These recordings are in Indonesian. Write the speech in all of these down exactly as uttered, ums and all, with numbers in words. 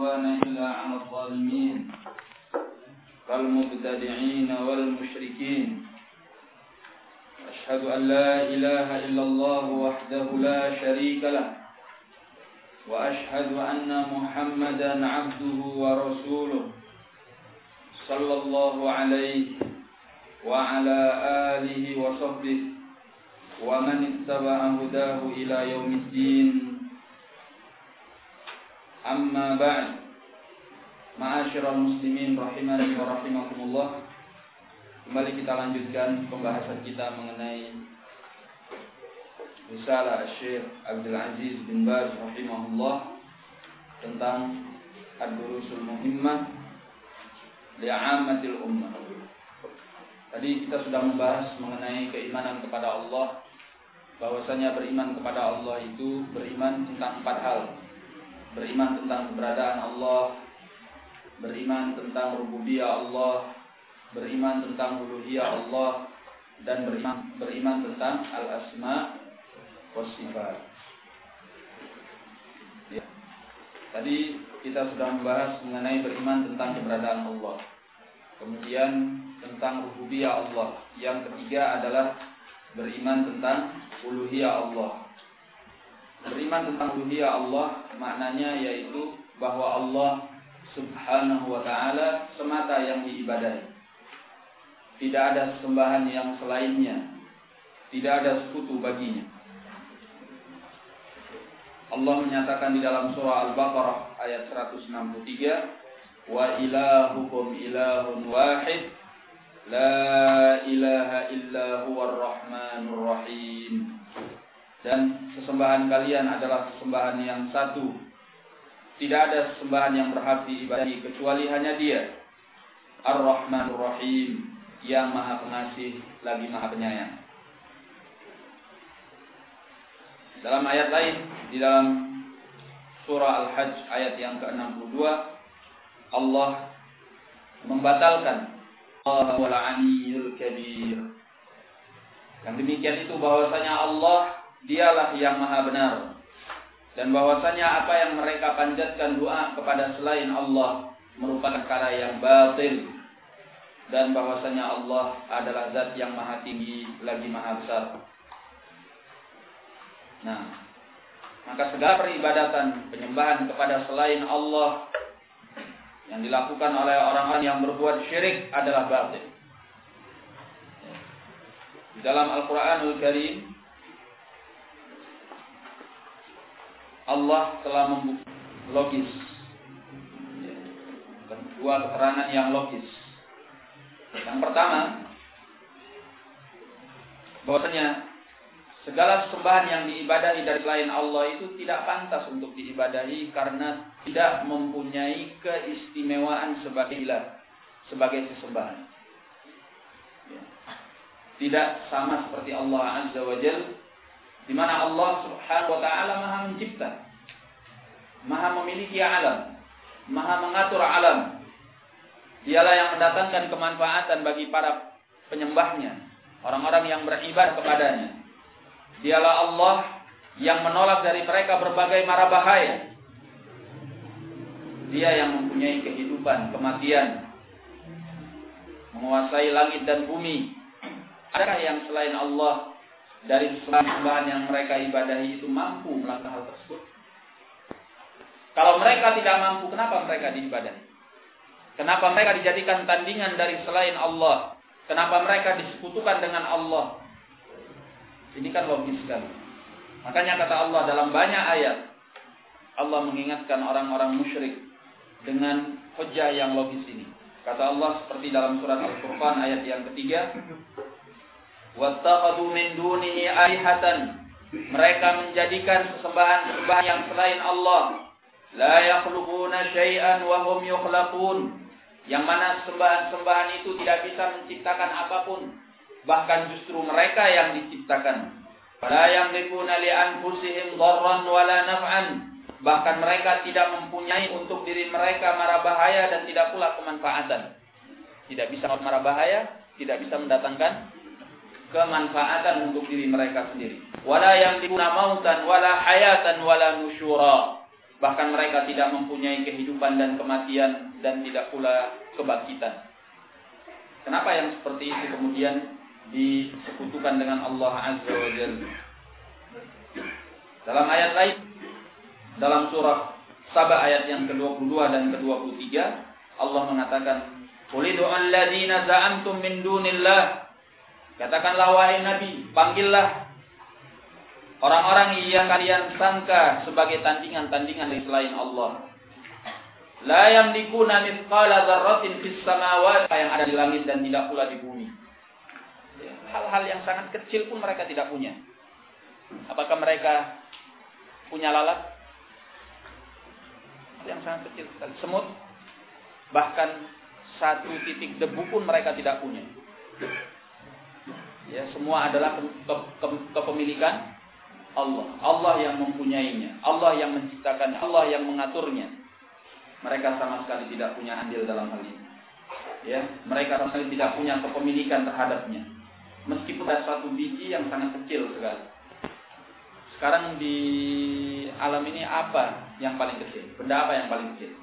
عدوان إلا على الظالمين كالمبتدعين والمشركين أشهد أن لا إله إلا الله وحده لا شريك له وأشهد أن محمدا عبده ورسوله صلى الله عليه وعلى آله وصحبه ومن اتبع هداه إلى يوم الدين. Amma ba'd. Ma'asyiral muslimin rahimani wa rahimakumullah. Kembali kita lanjutkan pembahasan kita mengenai risalah Syekh Abdul Aziz bin Baz rahimahullah tentang ad-durusul muhimmah li'ammatil ummah. Tadi kita sudah membahas mengenai keimanan kepada Allah, bahwasanya beriman kepada Allah itu beriman tentang empat hal. Beriman tentang keberadaan Allah, beriman tentang rububiyah Allah, beriman tentang uluhiyah Allah, dan beriman beriman tentang al-asma wa sifat. Ya. Tadi kita sudah membahas mengenai beriman tentang keberadaan Allah. Kemudian tentang rububiyah Allah. Yang ketiga adalah beriman tentang uluhiyah Allah. Beriman tentang uluhiyah Allah maknanya yaitu bahwa Allah subhanahu wa ta'ala semata yang diibadahi. Tidak ada sembahan yang selainnya. Tidak ada sekutu baginya. Allah menyatakan di dalam surah Al-Baqarah ayat seratus enam puluh tiga, wa ilahukum ilahun wahid la ilaha illa huwar rahmanur rahim. Dan sesembahan kalian adalah sesembahan yang satu. Tidak ada sesembahan yang berhak diibadahi kecuali hanya Dia, Ar-Rahmanur Rahim, yang Maha Pengasih lagi Maha Penyayang. Dalam ayat lain, di dalam surah Al-Hajj ayat yang ke enam puluh dua, Allah membatalkan Allahu al-'aliyyul kabir. Yang demikian itu bahwasanya Allah Dialah yang maha benar, dan bahwasanya apa yang mereka panjatkan doa kepada selain Allah merupakan perkara yang batil, dan bahwasanya Allah adalah zat yang maha tinggi lagi maha besar. Nah, maka segala peribadatan penyembahan kepada selain Allah yang dilakukan oleh orang-orang yang berbuat syirik adalah batil. Di dalam Al-Quranul Karim Allah telah membuka logis, dua keterangan yang logis. Yang pertama, bahwasanya segala sembahan yang diibadahi dari selain Allah itu tidak pantas untuk diibadahi karena tidak mempunyai keistimewaan sebagai ilah, sebagai sesembahan. Tidak sama seperti Allah Azza wa Jalla, di mana Allah Subhanahu wa ta'ala Maha mencipta, Maha memiliki alam, Maha mengatur alam. Dialah yang mendatangkan kemanfaatan bagi para penyembahnya, orang-orang yang beribadah kepadanya. Dialah Allah yang menolak dari mereka berbagai mara bahaya. Dia yang mempunyai kehidupan, kematian, menguasai langit dan bumi. Adakah yang selain Allah dari sembahan yang mereka ibadahi itu mampu melakukan hal tersebut? Kalau mereka tidak mampu, kenapa mereka diibadahi? Kenapa mereka dijadikan tandingan dari selain Allah? Kenapa mereka disekutukan dengan Allah? Ini kan logis sekali. Makanya kata Allah dalam banyak ayat, Allah mengingatkan orang-orang musyrik dengan hujjah yang logis ini. Kata Allah seperti dalam surat Al-Furqan ayat yang ketiga, wattakhadhu min dunihi alihatan, mereka menjadikan sesembahan-sesembahan yang selain Allah, la yakhluquna syai'an wa hum yukhlaqun, yang mana sembahan-sembahan itu tidak bisa menciptakan apapun, bahkan justru mereka yang diciptakan. La yamlikuna li anfusihim dharran wala naf'an, bahkan mereka tidak mempunyai untuk diri mereka mara bahaya dan tidak pula kemanfaatan. Tidak bisa mara bahaya, tidak bisa mendatangkan kemanfaatan untuk diri mereka sendiri. Wala yamlikuna mautan wala hayatan wala nusyura. Bahkan mereka tidak mempunyai kehidupan dan kematian dan tidak pula kebangkitan. Kenapa yang seperti itu kemudian disekutukan dengan Allah Azza wa Jalla? Dalam ayat lain, dalam surah Saba ayat yang kedua puluh dua dan kedua puluh tiga, Allah mengatakan, "Qul ud'u alladziina za'amtum min dunillah." Katakanlah wahai Nabi, panggillah orang-orang yang kalian sangka sebagai tandingan-tandingan dari selain Allah. La yamlikuna mithqala dzarratin fis samawati, yang ada di langit dan tidak pula di bumi. Hal-hal yang sangat kecil pun mereka tidak punya. Apakah mereka punya lalat? Yang sangat kecil sekali. Semut, bahkan satu titik debu pun mereka tidak punya. Ya, semua adalah ke, ke, ke, kepemilikan Allah. Allah yang mempunyainya, Allah yang menciptakan, Allah yang mengaturnya. Mereka sama sekali tidak punya andil dalam hal ini. Ya, mereka sama sekali tidak punya kepemilikan terhadapnya. Meskipun ada suatu biji yang sangat kecil sekali. Sekarang di alam ini apa yang paling kecil? Benda apa yang paling kecil?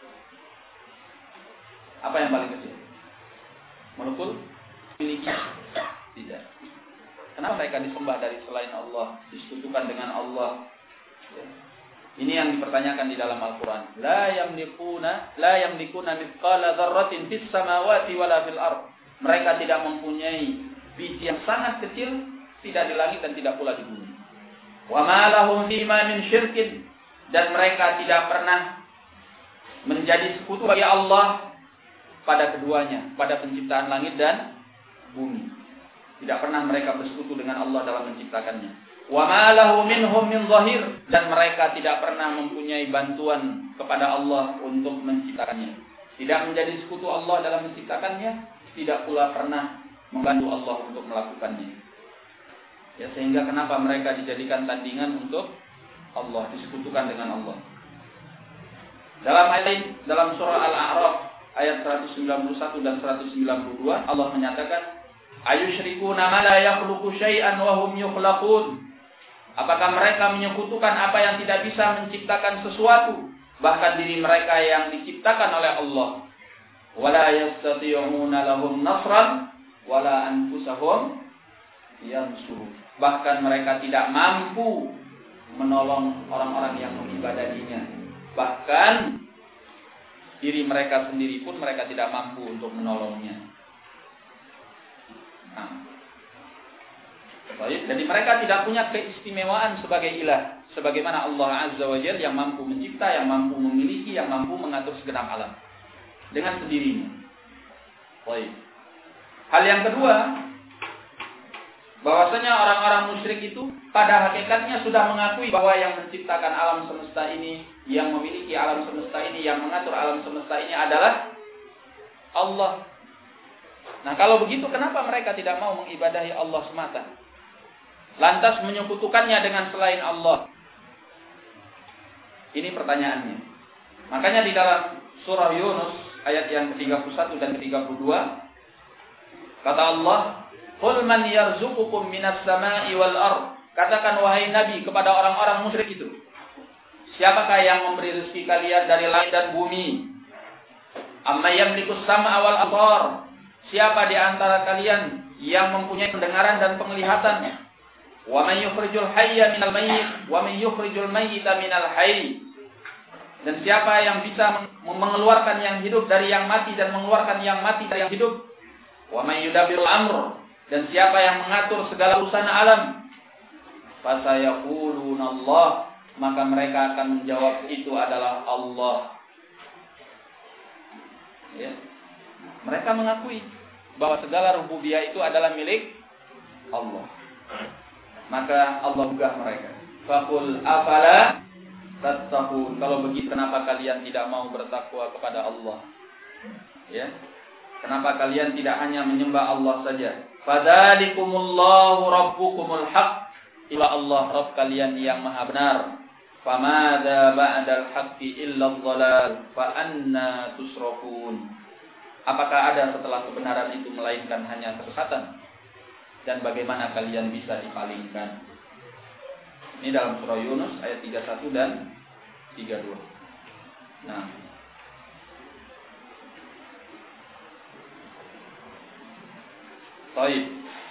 Apa yang paling kecil? Molekul? Miliki? Tidak. Kenapa mereka disembah dari selain Allah, disekutukan dengan Allah? Ya. Ini yang dipertanyakan di dalam Al-Quran. La yamlikuna, la yamlikuna mithqala dzarratin fis samawati wala fil ardh. Mereka tidak mempunyai biji yang sangat kecil, tidak di langit dan tidak pula di bumi. Wa ma lahum fima min syirkin, dan mereka tidak pernah menjadi sekutu bagi Allah pada keduanya, pada penciptaan langit dan bumi. Tidak pernah mereka bersekutu dengan Allah dalam menciptakannya. Wa ma lahu minhum min zahir, dan mereka tidak pernah mempunyai bantuan kepada Allah untuk menciptakannya. Tidak menjadi sekutu Allah dalam menciptakannya, tidak pula pernah membantu Allah untuk melakukannya. Ya, sehingga kenapa mereka dijadikan tandingan untuk Allah, disekutukan dengan Allah. Dalam ayat dalam surah Al-A'raf ayat seratus sembilan puluh satu dan seratus sembilan puluh dua, Allah menyatakan, "Ayusyrikuna ma la yakhluqu syai'an wa hum yukhlaqun." Apakah mereka menyekutukan apa yang tidak bisa menciptakan sesuatu, bahkan diri mereka yang diciptakan oleh Allah? Wala yastati'una lahum nasran wala anfusahum yansurun. Bahkan mereka tidak mampu menolong orang-orang yang mengibadahinya. Bahkan diri mereka sendiri pun mereka tidak mampu untuk menolongnya. Nah, baik, jadi mereka tidak punya keistimewaan sebagai ilah, sebagaimana Allah Azza wa Jalla yang mampu mencipta, yang mampu memiliki, yang mampu mengatur segenap alam dengan sendirinya. Baik. Hal yang kedua, bahwasanya orang-orang musyrik itu pada hakikatnya sudah mengakui bahwa yang menciptakan alam semesta ini, yang memiliki alam semesta ini, yang mengatur alam semesta ini adalah Allah. Nah, kalau begitu kenapa mereka tidak mau mengibadahi Allah semata? Lantas menyekutukannya dengan selain Allah. Ini pertanyaannya. Makanya di dalam surah Yunus ayat yang ke tiga puluh satu dan ke tiga puluh dua, kata Allah, "Qul man yarzuqukum minas sama'i wal ardh." Katakan wahai Nabi kepada orang-orang musyrik itu, siapakah yang memberi rezeki kalian dari langit dan bumi? Amma yamlikus sam'a wal absar. Siapa di antara kalian yang mempunyai pendengaran dan penglihatan? Wa man yukhrijul hayya minal mayyit wa man yukhrijul mayyita minal hayy. Dan siapa yang bisa mengeluarkan yang hidup dari yang mati dan mengeluarkan yang mati dari yang hidup? Wa man yudabbirul amr. Dan siapa yang mengatur segala urusan alam? Fasayaquluna Allah. Maka mereka akan menjawab itu adalah Allah. Ya. Mereka mengakui bahwa segala rububiyah itu adalah milik Allah. Maka Allah gugah mereka. Faqul afala tattaqun. Kalau begitu kenapa kalian tidak mau bertakwa kepada Allah? Ya. Kenapa kalian tidak hanya menyembah Allah saja? Fadzalikumullahu rabbukumul haqq. Ila Allah Rabb kalian yang maha benar. Famadza ba'dal haqqi illa adh-dhalal fa anna tusrafun. Apakah ada setelah kebenaran itu melainkan hanya kesesatan? Dan bagaimana kalian bisa dipalingkan? Ini dalam surah Yunus ayat tiga puluh satu dan tiga puluh dua. Nah. Baik.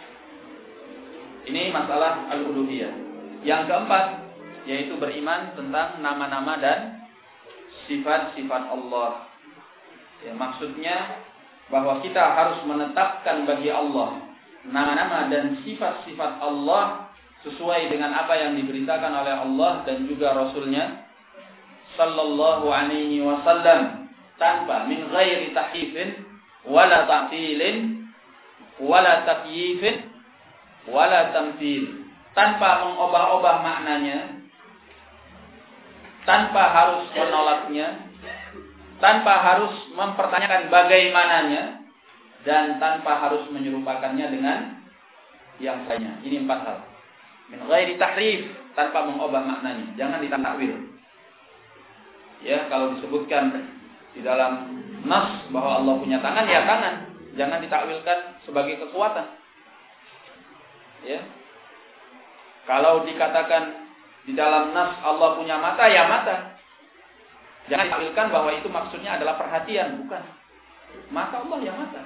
Ini masalah al-uluhiyah. Yang keempat yaitu beriman tentang nama-nama dan sifat-sifat Allah. Ya, maksudnya bahwa kita harus menetapkan bagi Allah nama-nama dan sifat-sifat Allah sesuai dengan apa yang diberitakan oleh Allah dan juga Rasulnya sallallahu alaihi wasallam, tanpa min ghairi tahrifin wala ta'tilin wala takyifin wala tamthil, tanpa mengubah-ubah maknanya, tanpa harus menolaknya, tanpa harus mempertanyakan bagaimananya, dan tanpa harus menyerupakannya dengan yang lainnya. Ini empat hal. Min ghairi tahrif, tanpa mengubah maknanya, jangan ditakwil. Ya, kalau disebutkan di dalam nas bahwa Allah punya tangan, ya tangan, jangan ditakwilkan sebagai kekuatan. Ya. Kalau dikatakan di dalam nas Allah punya mata, ya mata. Jangan ditakwilkan bahwa itu maksudnya adalah perhatian, bukan. Mata Allah ya mata.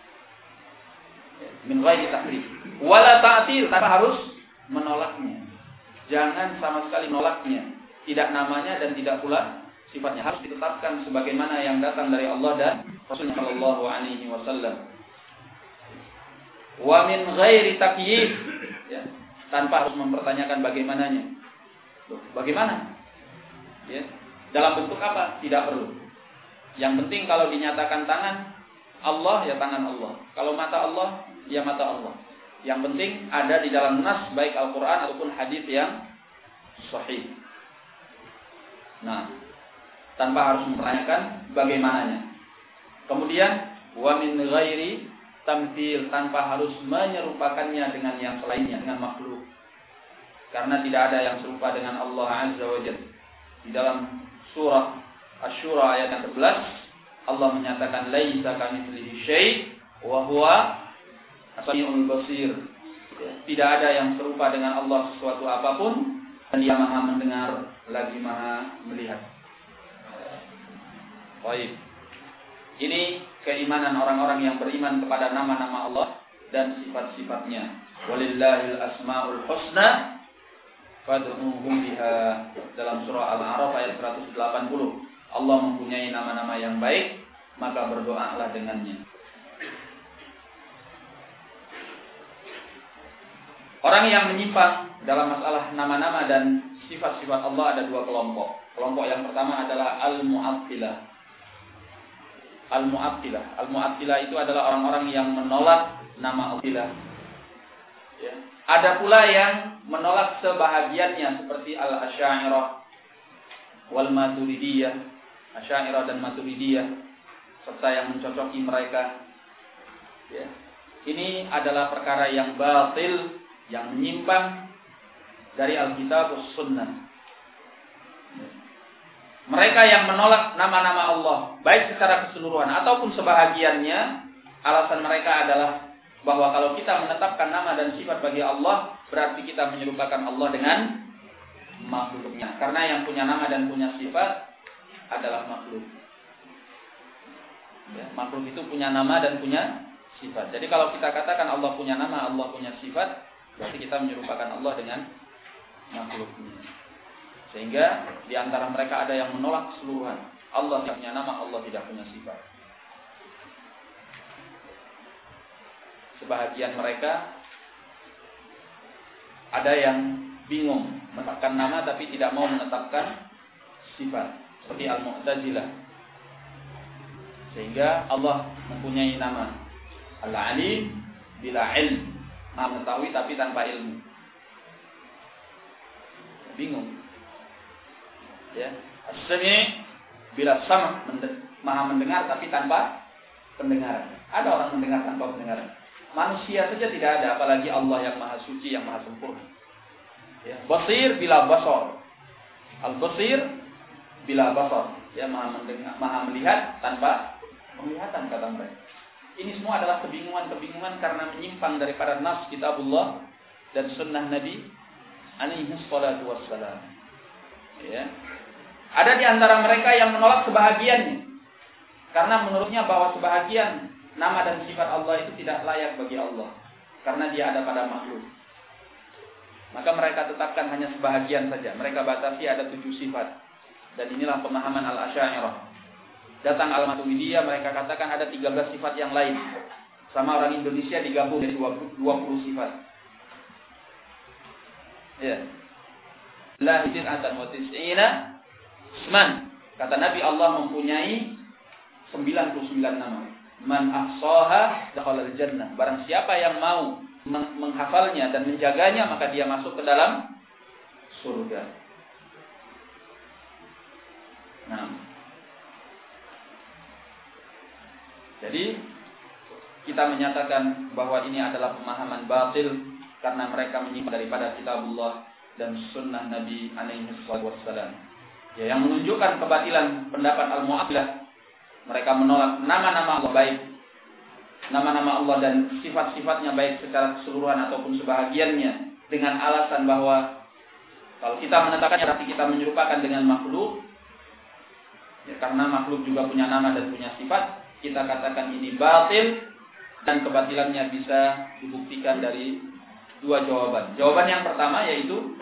Min ghairi tahrif. Wala ta'til, tanpa harus menolaknya. Jangan sama sekali menolaknya. Tidak namanya dan tidak pula sifatnya, harus ditetapkan sebagaimana yang datang dari Allah dan Rasulullah sallallahu alaihi wasallam. Wa min ghairi takyif, ya, tanpa harus mempertanyakan bagaimananya. Loh, bagaimana? Ya, dalam bentuk apa? Tidak perlu. Yang penting kalau dinyatakan tangan Allah, ya tangan Allah. Kalau mata Allah, ya mata Allah. Yang penting ada di dalam nas, baik Al-Quran ataupun hadis yang sahih. Nah, tanpa harus mempertanyakan bagaimananya. Kemudian wa min ghairi tamthil, tanpa harus menyerupakannya dengan yang selainnya, dengan makhluk. Karena tidak ada yang serupa dengan Allah Azza wa Jalla. Di dalam surah Asy-Syura ayat yang sebelas, Allah menyatakan laisa kamitslihi syai' wa huwa as-sami'ul basir. Tidak ada yang serupa dengan Allah sesuatu apapun, dan Dia Maha mendengar lagi Maha melihat. Baik. Ini keimanan orang-orang yang beriman kepada nama-nama Allah dan sifat-sifatnya. Walillahil asmaul husna fad'uhu biha. Dalam surah Al-A'raf ayat seratus delapan puluh. Allah mempunyai nama-nama yang baik, maka berdoalah dengannya. Orang yang menyimpang dalam masalah nama-nama dan sifat-sifat Allah ada dua kelompok. Kelompok yang pertama adalah Al-Mu'attilah. Al-Mu'attilah. Al-Mu'attilah itu adalah orang-orang yang menolak nama Allah. Ya. Ada pula yang menolak sebahagiannya seperti Al-Asy'ariyah wal Maturidiyah, Asy'ariyah dan Maturidiyah, serta yang mencocoki mereka. Ya. Ini adalah perkara yang batil, yang menyimpang dari Alkitab dan Sunnah. Mereka yang menolak nama-nama Allah, baik secara keseluruhan ataupun sebahagiannya, alasan mereka adalah bahwa kalau kita menetapkan nama dan sifat bagi Allah, berarti kita menyerupakan Allah dengan makhluknya. Karena yang punya nama dan punya sifat adalah makhluk. Ya, makhluk itu punya nama dan punya sifat. Jadi kalau kita katakan Allah punya nama, Allah punya sifat, berarti kita menyerupakan Allah dengan makhluknya. Sehingga di antara mereka ada yang menolak keseluruhan. Allah tidak punya nama, Allah tidak punya sifat. Sebahagian mereka ada yang bingung menetapkan nama tapi tidak mau menetapkan sifat, seperti Al-Mu'tazilah. Sehingga Allah mempunyai nama Al-Alim bila ilm, Maha mengetahui tapi tanpa ilmu. Bingung. Ya, As-Sami' bila sam' Maha mendengar tapi tanpa pendengaran. Ada orang mendengar tanpa pendengaran. Manusia saja tidak ada, apalagi Allah yang Maha Suci, yang Maha Sempurna. Ya, Basir bila basar. Al-Basir bila basar. Ya, Maha mendengar, Maha melihat tanpa penglihatan, kata mereka. Ini semua adalah kebingungan-kebingungan karena menyimpang daripada nas kitabullah dan sunnah Nabi alaihi salatu wassalam. Ya. Ada di antara mereka yang menolak sebahagiannya. Karena menurutnya bahwa sebahagian nama dan sifat Allah itu tidak layak bagi Allah. Karena dia ada pada makhluk. Maka mereka tetapkan hanya sebahagian saja. Mereka batasi ada tujuh sifat. Dan inilah pemahaman Al-Asy'ariyah. Datang Al-Maturidiyah, mereka katakan ada tiga belas sifat yang lain. Sama orang Indonesia digabung dari dua puluh sifat. Ya. La tis'atan wa tis'ina isman. Kata Nabi, Allah mempunyai sembilan puluh sembilan nama. Man ahsaha dakhala al-jannah. Barang siapa yang mau menghafalnya dan menjaganya, maka dia masuk ke dalam surga. Nah. Jadi kita menyatakan bahwa ini adalah pemahaman batil karena mereka menyimpan daripada kitabullah dan sunnah Nabi alaihi wassalam. Ya, yang menunjukkan kebatilan pendapat Al-Mu'attilah, mereka menolak nama-nama Allah baik, nama-nama Allah dan sifat-sifatnya baik secara keseluruhan ataupun sebahagiannya dengan alasan bahwa kalau kita menetapkannya berarti kita menyerupakan dengan makhluk. Ya, karena makhluk juga punya nama dan punya sifat, kita katakan ini batil dan kebatilannya bisa dibuktikan dari dua jawaban. Jawaban yang pertama yaitu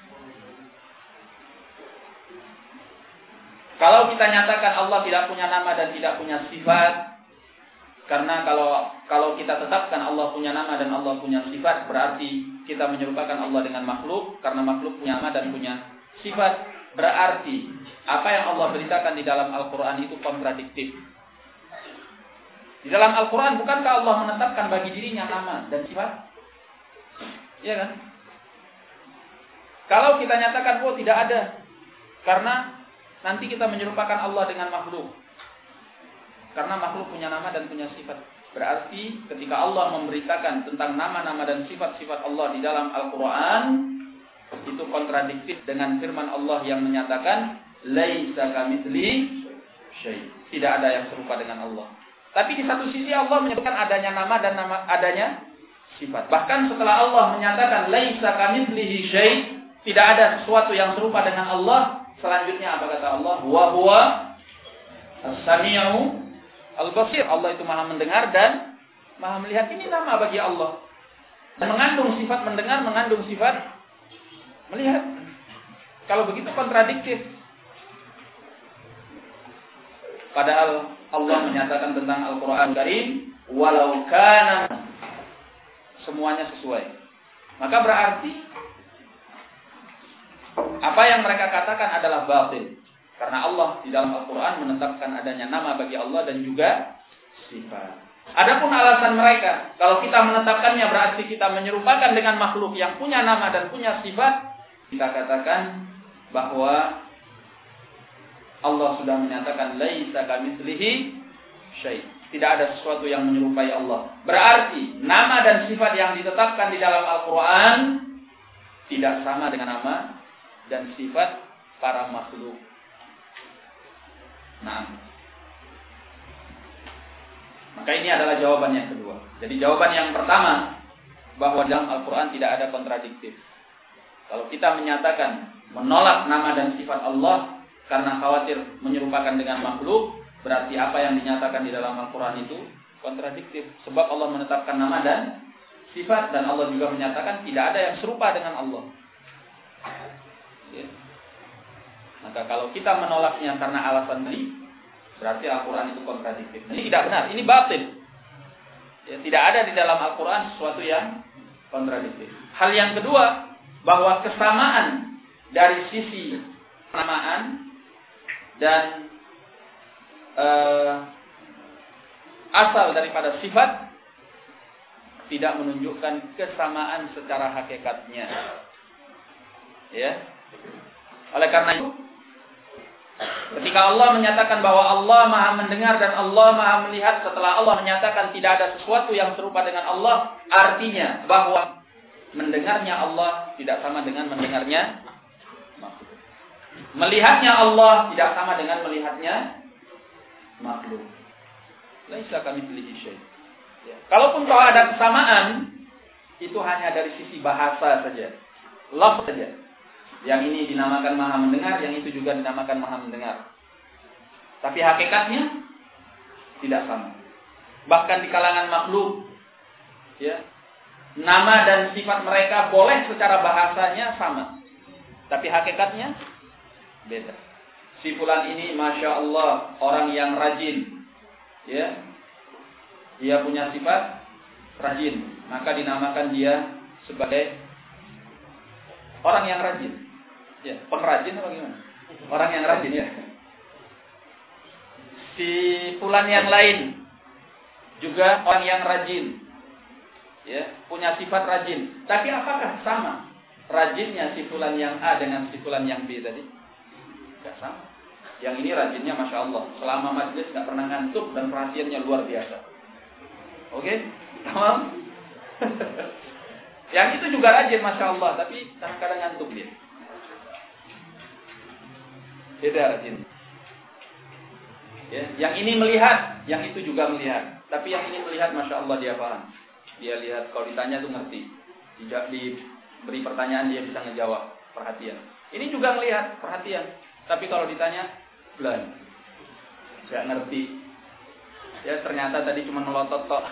kalau kita nyatakan Allah tidak punya nama dan tidak punya sifat, karena kalau kalau kita tetapkan Allah punya nama dan Allah punya sifat, berarti kita menyerupakan Allah dengan makhluk, karena makhluk punya nama dan punya sifat. Berarti apa yang Allah beritakan di dalam Al-Quran itu kontradiktif. Di dalam Al-Quran bukankah Allah menetapkan bagi dirinya nama dan sifat? Iya kan? Kalau kita nyatakan, oh tidak ada, karena nanti kita menyerupakan Allah dengan makhluk. Karena makhluk punya nama dan punya sifat. Berarti ketika Allah memberitakan tentang nama-nama dan sifat-sifat Allah di dalam Al-Quran, itu kontradiktif dengan firman Allah yang menyatakan laisa kamitslihi syai'. Tidak ada yang serupa dengan Allah. Tapi di satu sisi Allah menyebutkan adanya nama dan nama adanya sifat. Bahkan setelah Allah menyatakan laisa kamitslihi syai', tidak ada sesuatu yang serupa dengan Allah, selanjutnya apa kata Allah? Wa huwa as-sami'u al-basir. Allah itu Maha mendengar dan Maha melihat. Ini nama bagi Allah. Dan mengandung sifat mendengar, mengandung sifat melihat. Kalau begitu kontradiktif. Padahal Allah menyatakan tentang Al-Quran Karim, walau kana, semuanya sesuai. Maka berarti apa yang mereka katakan adalah batil. Karena Allah di dalam Al-Quran menetapkan adanya nama bagi Allah dan juga sifat. Adapun alasan mereka, kalau kita menetapkannya berarti kita menyerupakan dengan makhluk yang punya nama dan punya sifat, kita katakan bahwa Allah sudah menyatakan laisa kamitslihi syai'. Tidak ada sesuatu yang menyerupai Allah. Berarti nama dan sifat yang ditetapkan di dalam Al-Quran tidak sama dengan nama dan sifat para makhluk. Nah, maka ini adalah jawaban yang kedua. Jadi jawaban yang pertama, bahwa dalam Al-Quran tidak ada kontradiktif. Kalau kita menyatakan menolak nama dan sifat Allah karena khawatir menyerupakan dengan makhluk, berarti apa yang dinyatakan di dalam Al-Quran itu kontradiktif. Sebab Allah menetapkan nama dan sifat, dan Allah juga menyatakan tidak ada yang serupa dengan Allah. Ya. Maka kalau kita menolaknya karena alasan ini, berarti Al-Quran itu kontradiktif. Ini tidak benar, ini batil. Ya, tidak ada di dalam Al-Quran sesuatu yang kontradiktif. Hal yang kedua, bahwa kesamaan dari sisi penamaan dan uh, asal daripada sifat tidak menunjukkan kesamaan secara hakikatnya. Ya. Oleh karena itu, ketika Allah menyatakan bahwa Allah Maha mendengar dan Allah Maha melihat, setelah Allah menyatakan tidak ada sesuatu yang serupa dengan Allah, artinya bahwa mendengarnya Allah tidak sama dengan mendengarnya makhluk. Melihatnya Allah tidak sama dengan melihatnya makhluk. Laisa kamitslihi syai'. Ya. Kalaupun kalau ada kesamaan, itu hanya dari sisi bahasa saja, lafaz saja. Yang ini dinamakan maha mendengar, yang itu juga dinamakan maha mendengar. Tapi hakikatnya tidak sama. Bahkan di kalangan makhluk, ya, nama dan sifat mereka boleh secara bahasanya sama, tapi hakikatnya beda. Si fulan ini, masya Allah, orang yang rajin, ya, dia punya sifat rajin, maka dinamakan dia sebagai orang yang rajin. Ya, pengrajin atau gimana? Orang yang rajin, ya. Si fulan yang lain juga orang yang rajin, ya, punya sifat rajin. Tapi apakah sama rajinnya si fulan yang A dengan si fulan yang B tadi? Tidak sama. Yang ini rajinnya masya Allah, selama majelis nggak pernah ngantuk dan perhatiannya luar biasa. Oke, tamam. Yang itu juga rajin masya Allah, tapi kadang-kadang ngantuk dia. Beda rajin. Ya, yang ini melihat, yang itu juga melihat. Tapi yang ini melihat, masya Allah dia paham. Dia lihat, kalau ditanya tuh ngerti. Tidak diberi pertanyaan dia bisa ngejawab, perhatian. Ini juga melihat, perhatian. Tapi kalau ditanya, blank, nggak ngerti. Ya ternyata tadi cuma melotot tok,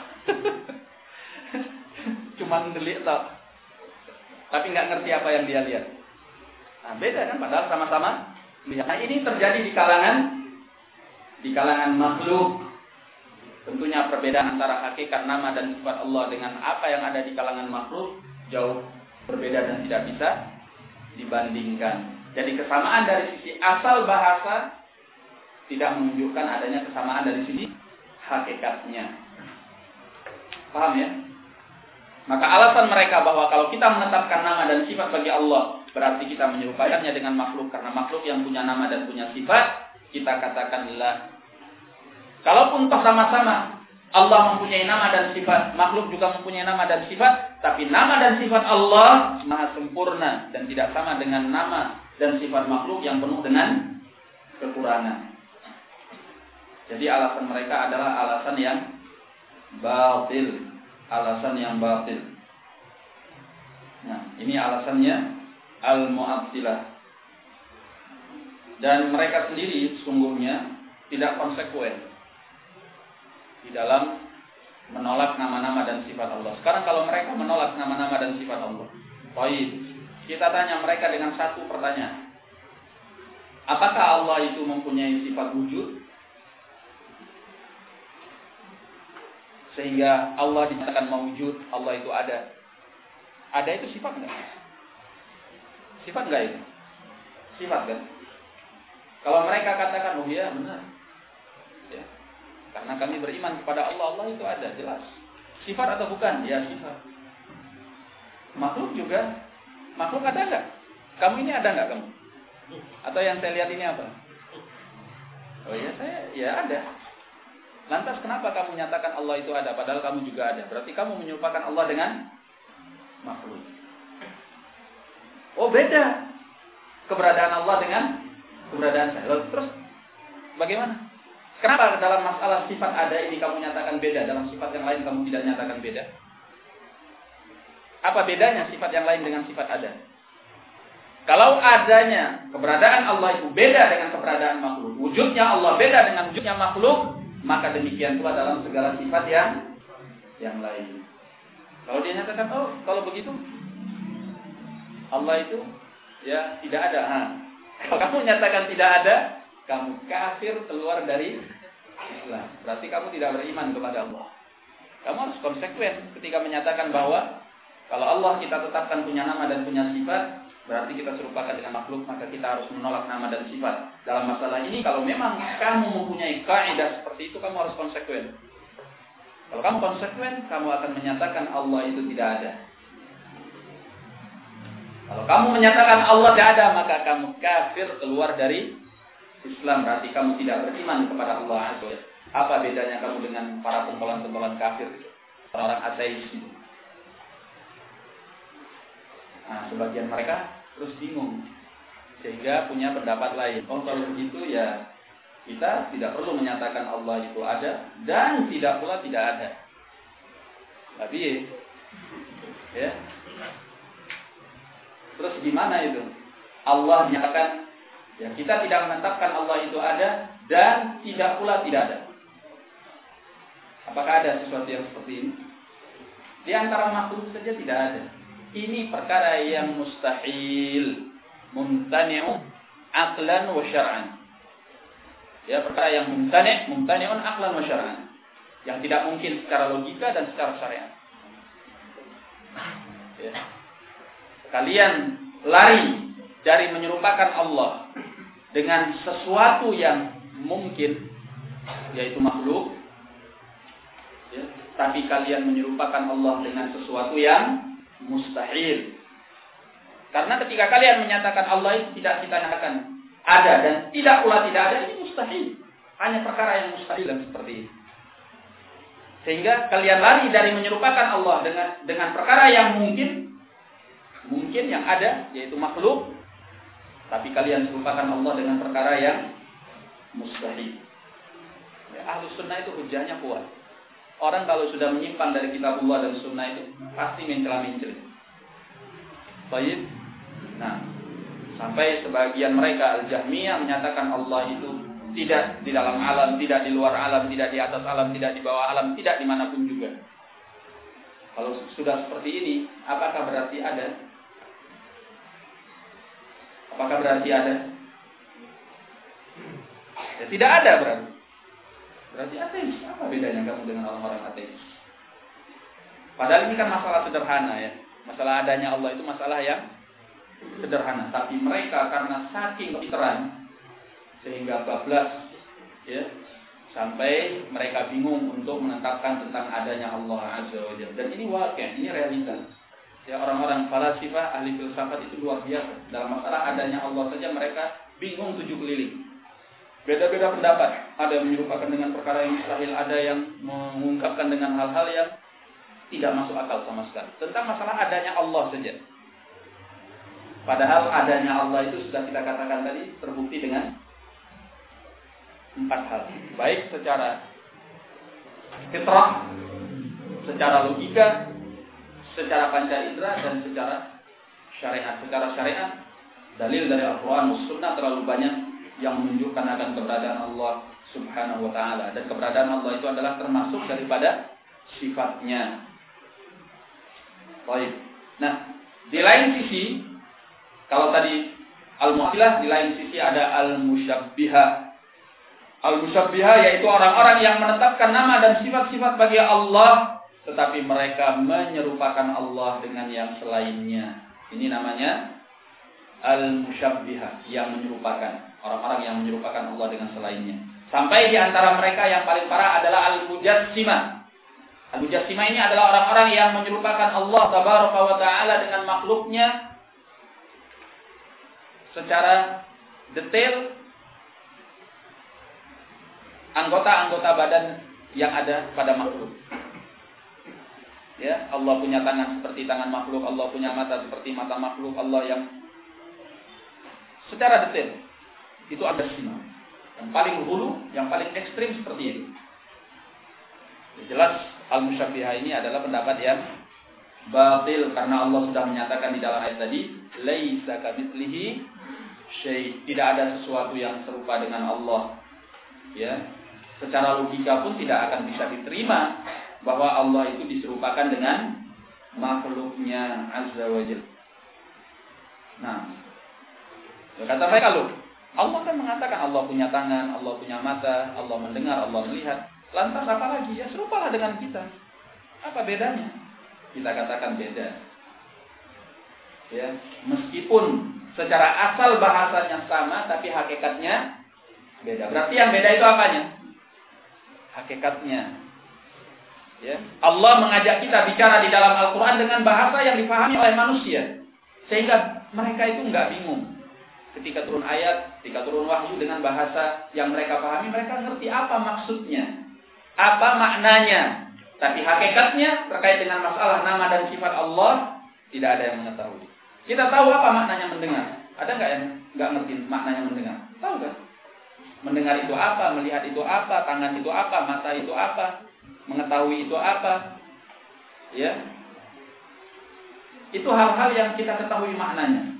cuma ngelik tok. Tapi nggak ngerti apa yang dia lihat. Nah beda kan, padahal sama-sama melihat. Nah ini terjadi di kalangan Di kalangan makhluk. Tentunya perbedaan antara hakikat nama dan sifat Allah dengan apa yang ada di kalangan makhluk jauh berbeda dan tidak bisa dibandingkan. Jadi kesamaan dari sisi asal bahasa tidak menunjukkan adanya kesamaan dari sisi hakikatnya. Paham ya? Maka alasan mereka bahwa kalau kita menetapkan nama dan sifat bagi Allah, berarti kita menyerupaikannya dengan makhluk. Karena makhluk yang punya nama dan punya sifat, kita katakan la. Kalaupun toh sama-sama Allah mempunyai nama dan sifat, makhluk juga mempunyai nama dan sifat, tapi nama dan sifat Allah maha sempurna dan tidak sama dengan nama dan sifat makhluk yang penuh dengan kekurangan. Jadi alasan mereka adalah alasan yang batil, alasan yang batil. Nah, ini alasannya al-mu'attilah. Dan mereka sendiri sungguhnya tidak konsekuen di dalam menolak nama-nama dan sifat Allah. Sekarang kalau mereka menolak nama-nama dan sifat Allah, baik, kita tanya mereka dengan satu pertanyaan. Apakah Allah itu mempunyai sifat wujud? Sehingga Allah dikatakan mawujud, Allah itu ada. Ada itu sifat enggak? Sifat enggak itu? Sifat kan? Kalau mereka katakan, oh iya benar, ya, karena kami beriman kepada Allah, Allah itu ada, jelas. Sifat atau bukan? Ya sifat. Makhluk juga, makhluk ada nggak? Kamu ini ada nggak kamu? Atau yang saya lihat ini apa? Oh iya saya, ya ada. Lantas kenapa kamu menyatakan Allah itu ada, padahal kamu juga ada? Berarti kamu menyerupakan Allah dengan makhluk. Oh beda keberadaan Allah dengan keberadaan saya. Lalu terus bagaimana? Kenapa dalam masalah sifat ada ini kamu nyatakan beda, dalam sifat yang lain kamu tidak nyatakan beda? Apa bedanya sifat yang lain dengan sifat ada? Kalau adanya keberadaan Allah itu beda dengan keberadaan makhluk, wujudnya Allah beda dengan wujudnya makhluk, maka demikian pula dalam segala sifat yang yang lain. Kalau dia nyatakan, oh kalau begitu Allah itu ya tidak ada. Ha. Kalau kamu nyatakan tidak ada, kamu kafir, keluar dari Islam. Berarti kamu tidak beriman kepada Allah. Kamu harus konsekuen ketika menyatakan bahwa kalau Allah kita tetapkan punya nama dan punya sifat, berarti kita serupakan dengan makhluk, maka kita harus menolak nama dan sifat. Dalam masalah ini, kalau memang kamu mempunyai kaidah seperti itu, kamu harus konsekuen. Kalau kamu konsekuen, kamu akan menyatakan Allah itu tidak ada. Kalau kamu menyatakan Allah tidak ada, maka kamu kafir, keluar dari Islam. Berarti kamu tidak beriman kepada Allah Azza wa Jalla. Apa bedanya kamu dengan para pembolan-pembolan kafir, orang-orang ateis? Nah, sebagian mereka terus bingung, sehingga punya pendapat lain. Oh, kalau begitu ya kita tidak perlu menyatakan Allah itu ada dan tidak pula tidak ada. Tapi ya, terus gimana itu? Allah menyatakan, ya kita tidak menetapkan Allah itu ada dan tidak pula tidak ada. Apakah ada sesuatu yang seperti ini? Di antara makhluk saja tidak ada. Ini perkara yang mustahil, mumtani'un aqlan wa syar'an. Ya, perkara yang mumtani', mumtani'un aqlan wa syar'an. Yang tidak mungkin secara logika dan secara syariat. Ya. Kalian lari dari menyerupakan Allah dengan sesuatu yang mungkin, yaitu makhluk, ya, tapi kalian menyerupakan Allah dengan sesuatu yang mustahil. Karena ketika kalian menyatakan Allah itu tidak kita nyatakan ada dan tidak pula tidak ada, ini mustahil. Hanya perkara yang mustahil dan seperti ini. Sehingga kalian lari dari menyerupakan Allah dengan dengan perkara yang mungkin, mungkin yang ada, yaitu makhluk, tapi kalian serupakan Allah dengan perkara yang mustahil. Ya, Ahlus Sunnah itu hujahnya kuat. Orang kalau sudah menyimpang dari kitabullah dan sunnah itu pasti mencela-mencela. Baik. Nah, sampai sebagian mereka Al-Jahmiyah menyatakan Allah itu tidak di dalam alam, tidak di luar alam, tidak di atas alam, tidak di bawah alam, tidak dimanapun juga. Kalau sudah seperti ini, apakah berarti ada? Apakah berarti ada? Ya, tidak ada berarti. Berarti ateis. Apa bedanya kamu dengan orang-orang ateis? Padahal ini kan masalah sederhana ya. Masalah adanya Allah itu masalah yang sederhana. Tapi mereka karena saking pinteran sehingga bablas ya, sampai mereka bingung untuk menetapkan tentang adanya Allah Azza wa Jalla. Dan ini wakil, ini realitas. Ya, orang-orang falasifah, ahli filsafat itu luar biasa. Dalam masalah adanya Allah saja mereka bingung tujuh keliling. Beda-beda pendapat. Ada yang menyerupakan dengan perkara yang mustahil, ada yang mengungkapkan dengan hal-hal yang tidak masuk akal sama sekali. Tentang masalah adanya Allah saja. Padahal adanya Allah itu sudah kita katakan tadi terbukti dengan empat hal. Baik secara fitrah, secara logika, secara panca indera, dan secara syariat. Secara syariat, dalil dari Al-Quran dan Sunnah terlalu banyak yang menunjukkan akan keberadaan Allah Subhanahu wa ta'ala. Dan keberadaan Allah itu adalah termasuk daripada sifatnya. Baik. Nah, di lain sisi, kalau tadi Al-Mu'attilah, di lain sisi ada Al-Musyabbihah. Al-Musyabbihah yaitu orang-orang yang menetapkan nama dan sifat-sifat bagi Allah, tetapi mereka menyerupakan Allah dengan yang selainnya. Ini namanya Al-Musyabbihah, yang menyerupakan. Orang-orang yang menyerupakan Allah dengan selainnya. Sampai di antara mereka yang paling parah adalah Al-Mujassimah. Al-Mujassimah ini adalah orang-orang yang menyerupakan Allah Tabaraka wa Ta'ala dengan makhluknya secara detail, anggota-anggota badan yang ada pada makhluk. Ya, Allah punya tangan seperti tangan makhluk, Allah punya mata seperti mata makhluk, Allah yang secara detail. Itu ada sima. Yang paling hulu, yang paling ekstrim seperti itu. Jelas Al-Musyabbihah ini adalah pendapat yang batil, karena Allah sudah menyatakan di dalam ayat tadi, laisa kamitslihi syai', tidak ada sesuatu yang serupa dengan Allah. Ya, secara logika pun tidak akan bisa diterima bahwa Allah itu diserupakan dengan makhluknya Azza wa Jalla. Nah, kata mereka loh, Allah kan mengatakan Allah punya tangan, Allah punya mata, Allah mendengar, Allah melihat. Lantas apa lagi? Ya serupalah dengan kita. Apa bedanya? Kita katakan beda. Ya, meskipun secara asal bahasanya sama, tapi hakikatnya beda. Berarti yang beda itu apanya? Hakikatnya. Ya, Allah mengajak kita bicara di dalam Al-Quran dengan bahasa yang dipahami oleh manusia, sehingga mereka itu nggak bingung. Ketika turun ayat, ketika turun wahyu dengan bahasa yang mereka pahami, mereka ngerti apa maksudnya, apa maknanya. Tapi hakikatnya terkait dengan masalah nama dan sifat Allah, tidak ada yang mengetahui. Kita tahu apa maknanya mendengar. Ada nggak yang nggak ngerti maknanya mendengar? Tahu kan? Mendengar itu apa, melihat itu apa, tangan itu apa, mata itu apa, mengetahui itu apa. Ya, itu hal-hal yang kita ketahui maknanya.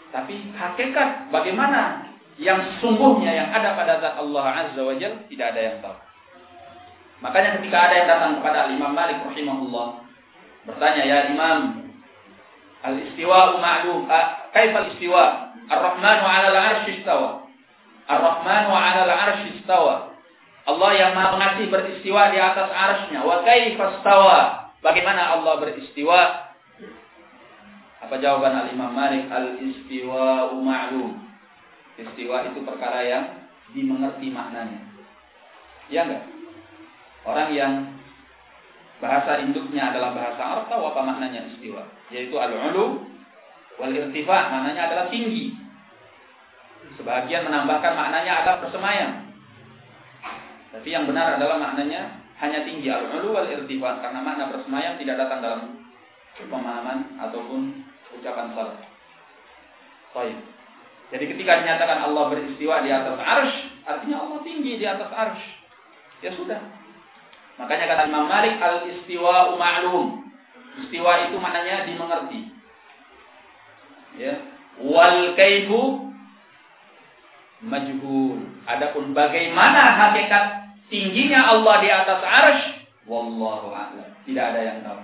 Tapi hakikat bagaimana yang sesungguhnya yang ada pada zat Allah Azza wa Jalla tidak ada yang tahu. Makanya ketika ada yang datang kepada Imam Malik rahimahullah bertanya, ya Imam, al-istiwa ma'lum, kaifal istiwa? Ar-Rahmanu 'ala al-'arsy istawa. Ar-Rahmanu 'ala al-'arsy istawa. Allah yang Maha Pengasih beristiwa di atas arsy-Nya. Wa kaifa istawa? Bagaimana Allah beristiwa? Apa jawaban Al-Imam Malik? Al-istiwa ma'lum. Istiwa itu perkara yang dimengerti maknanya. Ya enggak? Orang yang bahasa induknya adalah bahasa Arab tahu apa maknanya istiwa, yaitu al-'ulu wal irtifa, maknanya adalah tinggi. Sebagian menambahkan maknanya adalah bersemayam. Tapi yang benar adalah maknanya hanya tinggi, al-'ulu wal irtifa, karena makna bersemayam tidak datang dalam pemahaman ataupun ucapan salaf. Baik. Jadi ketika dinyatakan Allah beristiwa di atas arsy, artinya Allah tinggi di atas arsy. Ya sudah. Makanya kata Imam Malik, al-istiwa ma'lum. Istiwa itu maknanya dimengerti. Ya. Wal kaifu majhul. Adapun bagaimana hakikat tingginya Allah di atas arsy, wallahu a'lam. Tidak ada yang tahu.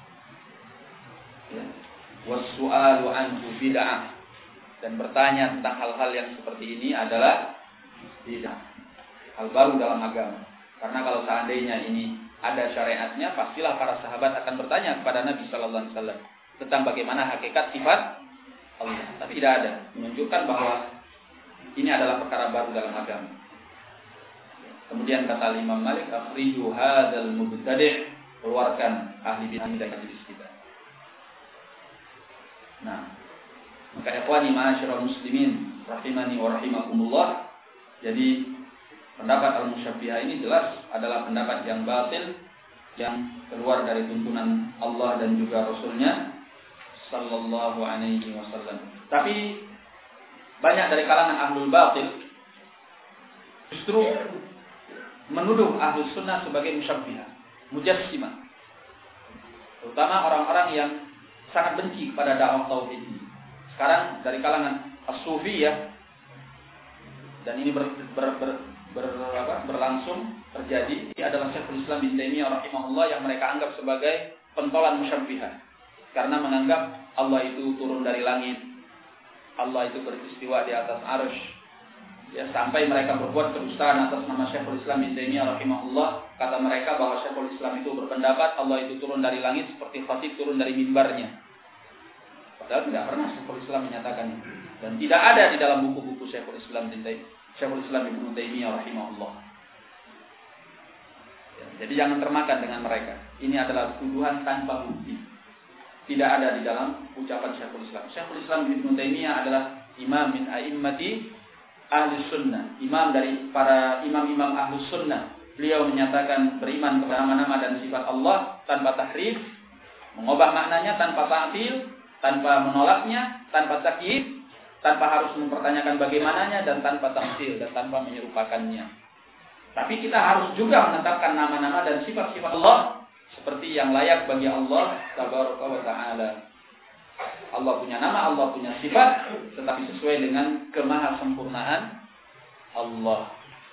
Ya. Was-su'alu anhu bid'ah. Dan bertanya tentang hal-hal yang seperti ini adalah bid'ah. Hal baru dalam agama. Karena kalau seandainya ini ada syariatnya, pastilah para sahabat akan bertanya kepada Nabi Sallallahu Alaihi Wasallam tentang bagaimana hakikat sifat Allah. Tapi tidak ada, menunjukkan bahwa ini adalah perkara baru dalam agama. Kemudian kata Imam Malik, "Akhriju hadzal mubtadi'," keluarkan ahli bid'ah dari majelis kita. Nah, maka ikhwani ma'asyiral muslimin rahimani wa rahimakumullah. Jadi pendapat al-musyabbihah ini jelas adalah pendapat yang batil, yang keluar dari tuntunan Allah dan juga Rasulnya sallallahu alaihi wasallam. Tapi banyak dari kalangan ahlul batil justru menuduh ahlus sunnah sebagai musyabbihah, mujassimah. Terutama orang-orang yang sangat benci kepada dakwah tauhid ini. Sekarang dari kalangan as-sufi ya, dan ini ber, ber, ber, ber, apa, berlangsung terjadi, ini adalah Syekhul Islam bin Taimiyah rahimahullah yang mereka anggap sebagai pentolan musyabbihah. Karena menganggap Allah itu turun dari langit, Allah itu beristiwa di atas arsy. Ya, sampai mereka berbuat kedustaan atas nama Syekhul Islam bin Taimiyah rahimahullah. Kata mereka bahwa Syekhul Islam itu berpendapat Allah itu turun dari langit seperti khatib turun dari mimbarnya. Padahal tidak pernah Syekhul Islam menyatakan itu. Dan tidak ada di dalam buku-buku Syekhul Islam bin Taimiyah, Syekhul Islam bin Taimiyah rahimahullah. Ya, jadi jangan termakan dengan mereka. Ini adalah tuduhan tanpa bukti. Tidak ada di dalam ucapan Syekhul Islam. Syekhul Islam bin Taimiyah adalah imam min a'immati ahli sunnah, imam dari para imam-imam ahli sunnah. Beliau menyatakan beriman kepada nama-nama dan sifat Allah tanpa tahrif, mengubah maknanya tanpa ta'til, tanpa menolaknya, tanpa takyif, tanpa harus mempertanyakan bagaimananya, dan tanpa tamtsil, dan tanpa menyerupakannya. Tapi kita harus juga menetapkan nama-nama dan sifat-sifat Allah seperti yang layak bagi Allah tabaraka wa ta'ala. Allah punya nama, Allah punya sifat, tetapi sesuai dengan kemahasempurnaan Allah.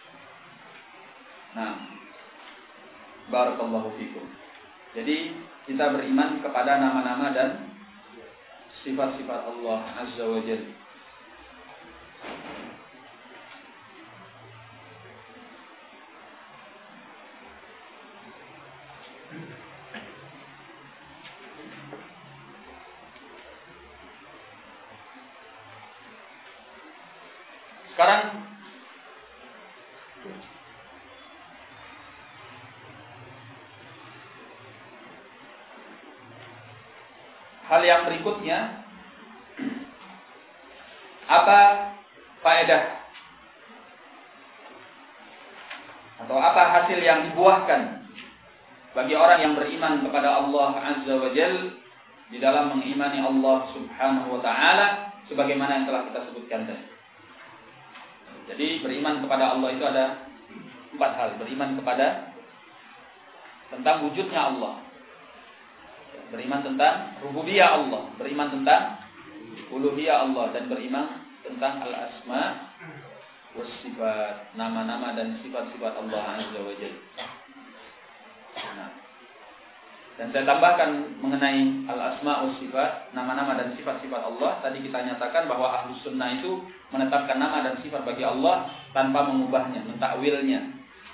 Nah, barakallahu fikum. Jadi kita beriman kepada nama-nama dan sifat-sifat Allah Azza wa Jalla. Sekarang hal yang berikutnya, apa faedah atau apa hasil yang dibuahkan bagi orang yang beriman kepada Allah Azza wa Jalla di dalam mengimani Allah Subhanahu wa ta'ala sebagaimana yang telah kita sebutkan tadi. Jadi beriman kepada Allah itu ada empat hal. Beriman kepada tentang wujudnya Allah, beriman tentang rububiyah Allah, beriman tentang uluhiyah Allah dan beriman tentang al-asma was sifat, nama-nama dan sifat-sifat Allah Azza wa Jalla. Nah, dan saya tambahkan mengenai al-asma was sifat, nama-nama dan sifat-sifat Allah. Tadi kita nyatakan bahwa Ahlus Sunnah itu menetapkan nama dan sifat bagi Allah tanpa mengubahnya, mentakwilnya.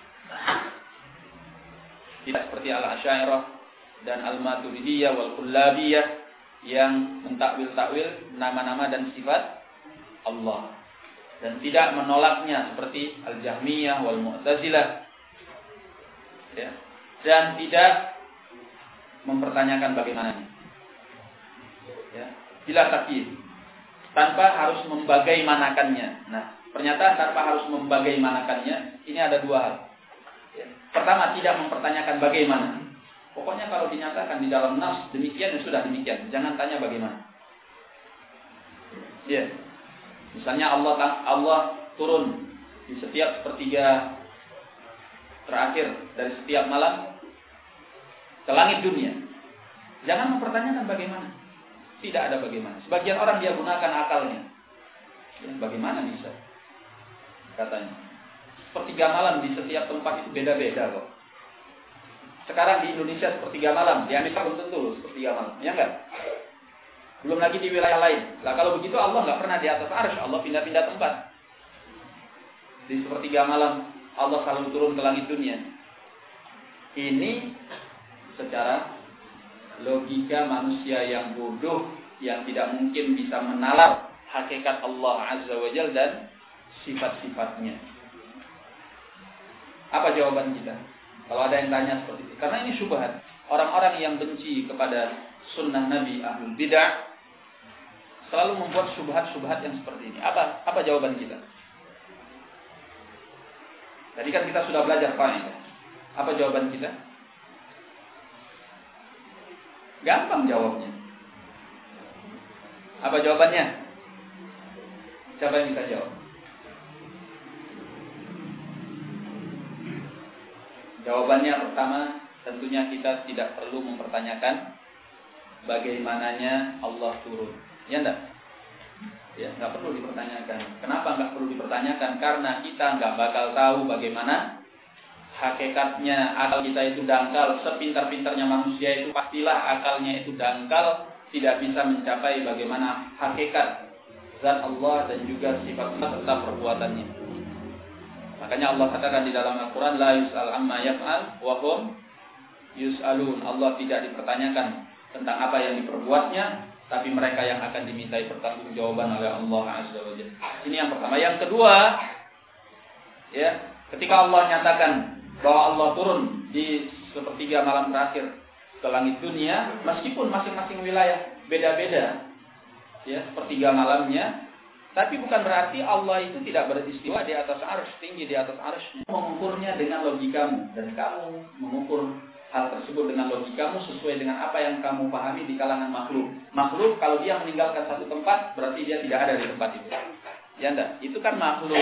Tidak seperti al-Asy'ariyah dan al-Maturidiyah wal Kullabiyah yang mentakwil-takwil nama-nama dan sifat Allah dan tidak menolaknya seperti al-Jahmiyah wal Mu'tazilah, ya, dan tidak mempertanyakan bagaimananya, ya, bila takyif tanpa harus membagaimanakannya. Nah, pernyataan tanpa harus membagaimanakannya ini ada dua hal, ya. Pertama, tidak mempertanyakan bagaimana. Pokoknya kalau dinyatakan di dalam nas demikian ya sudah demikian, jangan tanya bagaimana. Ya, misalnya Allah Allah turun di setiap sepertiga terakhir dari setiap malam ke langit dunia. Jangan mempertanyakan bagaimana. Tidak ada bagaimana. Sebagian orang dia gunakan akalnya. Ya, bagaimana bisa? Katanya. Sepertiga malam di setiap tempat itu beda-beda kok. Sekarang di Indonesia sepertiga malam, di Amerika belum tentu loh sepertiga malam, ya enggak? Belum lagi di wilayah lain. Nah kalau begitu Allah nggak pernah di atas arsy, Allah pindah-pindah tempat. Di sepertiga malam Allah selalu turun ke langit dunia. Ini secara logika manusia yang bodoh yang tidak mungkin bisa menalar hakikat Allah Azza wa Jalla dan sifat-sifatnya. Apa jawaban kita? Kalau ada yang tanya seperti itu, karena ini syubhat. Orang-orang yang benci kepada sunnah Nabi, ahlul bid'ah, selalu membuat syubhat-syubhat yang seperti ini. Apa apa jawaban kita? Tadi kan kita sudah belajar faedah. Apa jawaban kita? Gampang jawabnya. Apa jawabannya? Siapa yang bisa jawab? Jawabannya pertama, tentunya kita tidak perlu mempertanyakan bagaimananya Allah turun. Ya enggak? Ya, enggak perlu dipertanyakan. Kenapa enggak perlu dipertanyakan? Karena kita enggak bakal tahu bagaimana hakikatnya. Akal kita itu dangkal. Sepintar-pintarnya manusia itu pastilah akalnya itu dangkal, tidak bisa mencapai bagaimana hakikat zat Allah dan juga sifat-sifat serta perbuatannya. Makanya Allah katakan di dalam Al-Quran, la yus'al amma yaf'al wa hum yus'alun. Allah tidak dipertanyakan tentang apa yang diperbuatnya, tapi mereka yang akan dimintai pertanggungjawaban oleh Allah Azza wa Jalla. Ini yang pertama. Yang kedua, ya, ketika Allah nyatakan bahwa Allah turun di sepertiga malam terakhir ke langit dunia, meskipun masing-masing wilayah beda-beda, ya, sepertiga malamnya, tapi bukan berarti Allah itu tidak beristiwa di atas arsy, tinggi di atas arsy. Mengukurnya dengan logikamu, dan kamu mengukur hal tersebut dengan logikamu sesuai dengan apa yang kamu pahami di kalangan makhluk. Makhluk kalau dia meninggalkan satu tempat, berarti dia tidak ada di tempat itu. Ya enggak? Itu kan makhluk.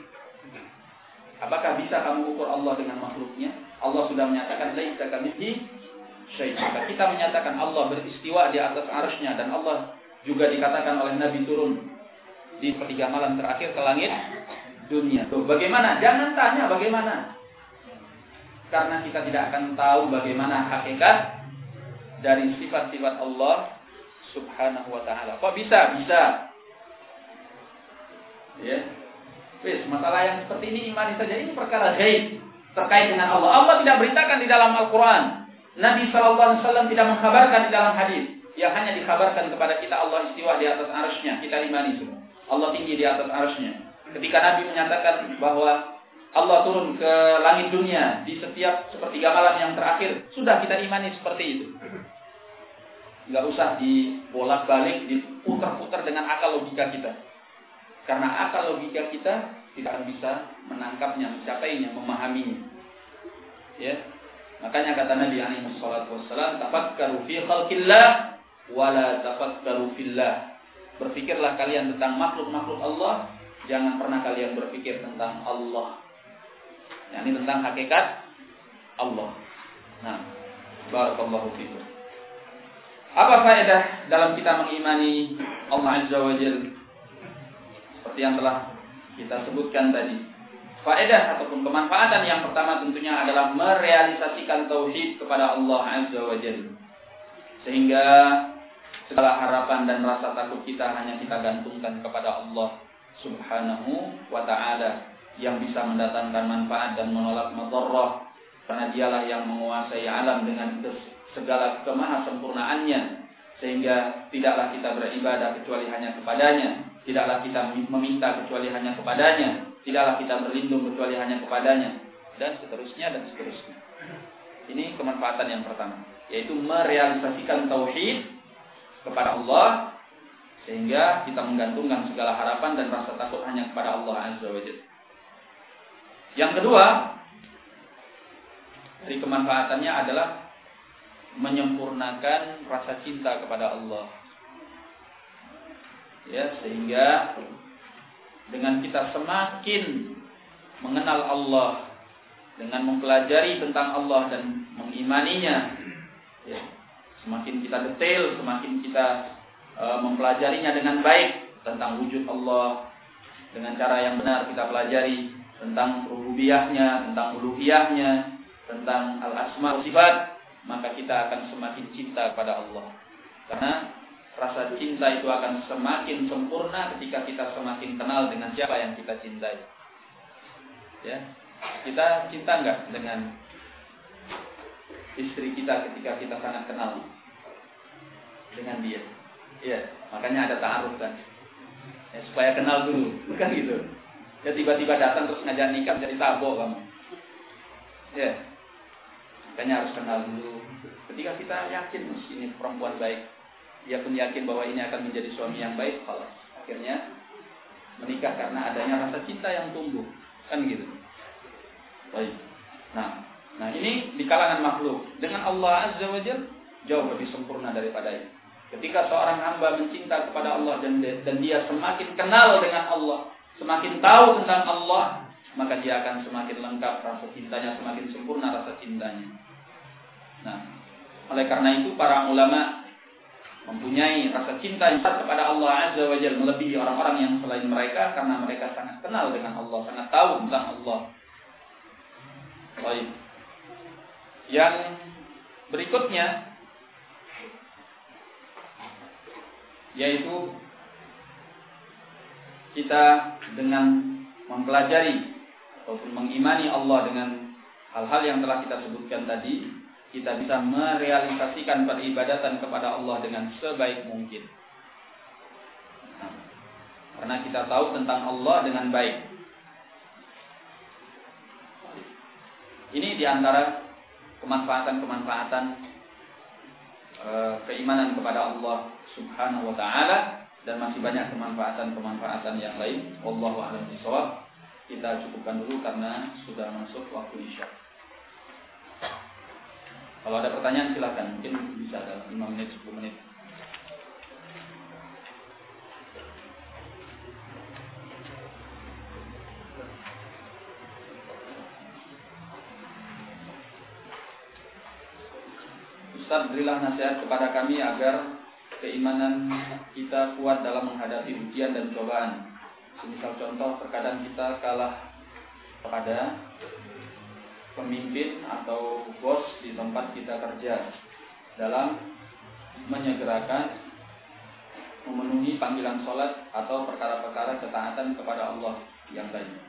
Apakah bisa kamu ukur Allah dengan makhluknya? Allah sudah menyatakan laisa kamitslihi syai'un. Kita menyatakan Allah beristiwa di atas arsy-Nya, dan Allah juga dikatakan oleh Nabi turun di sepertiga malam terakhir ke langit dunia. Tuh, bagaimana? Jangan tanya bagaimana. Karena kita tidak akan tahu bagaimana hakikat dari sifat-sifat Allah Subhanahu wa ta'ala. Kok bisa? Bisa. Ya. Wis, masalah yang seperti ini imani saja, ini perkara gaib terkait dengan Allah. Allah tidak beritakan di dalam Al-Quran. Nabi shallallahu alaihi wasallam tidak mengkhabarkan di dalam hadis. Yang hanya dikhabarkan kepada kita Allah istiwa di atas arsy-Nya. Kita imani semua. Allah tinggi di atas arsy-Nya. Ketika Nabi menyatakan bahwa Allah turun ke langit dunia di setiap sepertiga malam yang terakhir, sudah kita imani seperti itu. Enggak usah dibolak-balik, diputar-putar dengan akal logika kita. Karena akal logika kita tidak akan bisa menangkapnya, mencapainya, memahaminya. Ya. Makanya kata Nabi alaihi wassalatu wassalam, tafakkaru fi khalqillah wa la tafakkaru fillah. Berpikirlah kalian tentang makhluk-makhluk Allah, jangan pernah kalian berpikir tentang Allah. Nah, ini tentang hakikat Allah. Nah, barakallahu fikum. Apa faedah dalam kita mengimani Allah Azza wa Jalla. Seperti yang telah kita sebutkan tadi. Faedah ataupun kemanfaatan yang pertama tentunya adalah merealisasikan tauhid kepada Allah Azza wa Jalla. Sehingga segala harapan dan rasa takut kita hanya kita gantungkan kepada Allah Subhanahu wa ta'ala yang bisa mendatangkan manfaat dan menolak madharrah, karena dialah yang menguasai alam dengan segala kemahasempurnaannya, sehingga tidaklah kita beribadah kecuali hanya kepadanya, tidaklah kita meminta kecuali hanya kepadanya, tidaklah kita berlindung kecuali hanya kepadanya, dan seterusnya dan seterusnya. Ini kemanfaatan yang pertama, yaitu merealisasikan tauhid kepada Allah, sehingga kita menggantungkan segala harapan dan rasa takut hanya kepada Allah Azza wa Jalla. Yang kedua, dari kemanfaatannya adalah menyempurnakan rasa cinta kepada Allah. Ya, sehingga dengan kita semakin mengenal Allah, dengan mempelajari tentang Allah dan mengimaninya, ya, semakin kita detail, semakin kita e, mempelajarinya dengan baik tentang wujud Allah, dengan cara yang benar kita pelajari tentang rububiyahnya, tentang uluhiyahnya, tentang al-asma wa sifat, maka kita akan semakin cinta kepada Allah. Karena rasa cinta itu akan semakin sempurna ketika kita semakin kenal dengan siapa yang kita cintai. Ya, kita cinta enggak dengan istri kita ketika kita sangat kenal dengan dia? Iya, makanya ada ta'aruf kan. Ya, supaya kenal dulu, bukan gitu. Ya tiba-tiba datang terus ngajak nikah jadi tabok kamu. Ya, makanya harus kenal dulu. Ketika kita yakin ini perempuan baik, dia pun yakin bahwa ini akan menjadi suami yang baik, kalau akhirnya menikah karena adanya rasa cinta yang tumbuh, kan gitu. Baik. Nah, nah ini di kalangan makhluk. Dengan Allah Azza wa Jalla jauh lebih sempurna daripada itu. Ketika seorang hamba mencinta kepada Allah dan, dan dia semakin kenal dengan Allah, semakin tahu tentang Allah, maka dia akan semakin lengkap rasa cintanya, semakin sempurna rasa cintanya. Nah, oleh karena itu para ulama mempunyai rasa cinta yang besar kepada Allah Azza wa Jalla melebihi orang-orang yang selain mereka, karena mereka sangat kenal dengan Allah, sangat tahu tentang Allah. Baik. Yang berikutnya yaitu kita dengan mempelajari ataupun mengimani Allah dengan hal-hal yang telah kita sebutkan tadi, kita bisa merealisasikan peribadatan kepada Allah dengan sebaik mungkin. Nah, karena kita tahu tentang Allah dengan baik. Ini diantara kemanfaatan-kemanfaatan e, keimanan kepada Allah Subhanahu wa ta'ala, dan masih banyak kemanfaatan-kemanfaatan yang lain. Wallahu a'lam bishawab. Kita cukupkan dulu karena sudah masuk waktu isya. Kalau ada pertanyaan silakan, mungkin bisa dalam lima menit, sepuluh menit. Ustaz, berilah nasihat kepada kami agar keimanan kita kuat dalam menghadapi ujian dan cobaan. Semisal contoh, terkadang kita kalah kepada pemimpin atau bos di tempat kita kerja dalam menyegerakan memenuhi panggilan sholat atau perkara-perkara ketaatan kepada Allah yang lain.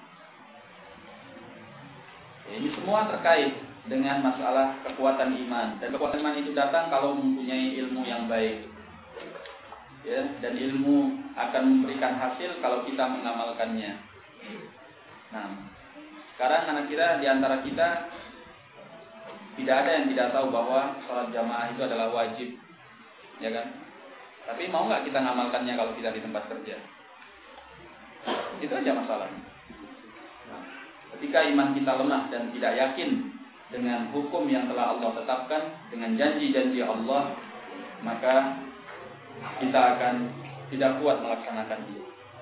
Ini semua terkait dengan masalah kekuatan iman, dan kekuatan iman itu datang kalau mempunyai ilmu yang baik. Ya, dan ilmu akan memberikan hasil kalau kita mengamalkannya. Nah, sekarang anak kira di antara kita tidak ada yang tidak tahu bahwa sholat jamaah itu adalah wajib, ya kan? Tapi mau nggak kita ngamalkannya kalau kita di tempat kerja? Itu aja masalahnya. Nah, ketika iman kita lemah dan tidak yakin dengan hukum yang telah Allah tetapkan, dengan janji-janji Allah, maka kita akan tidak kuat melaksanakan itu.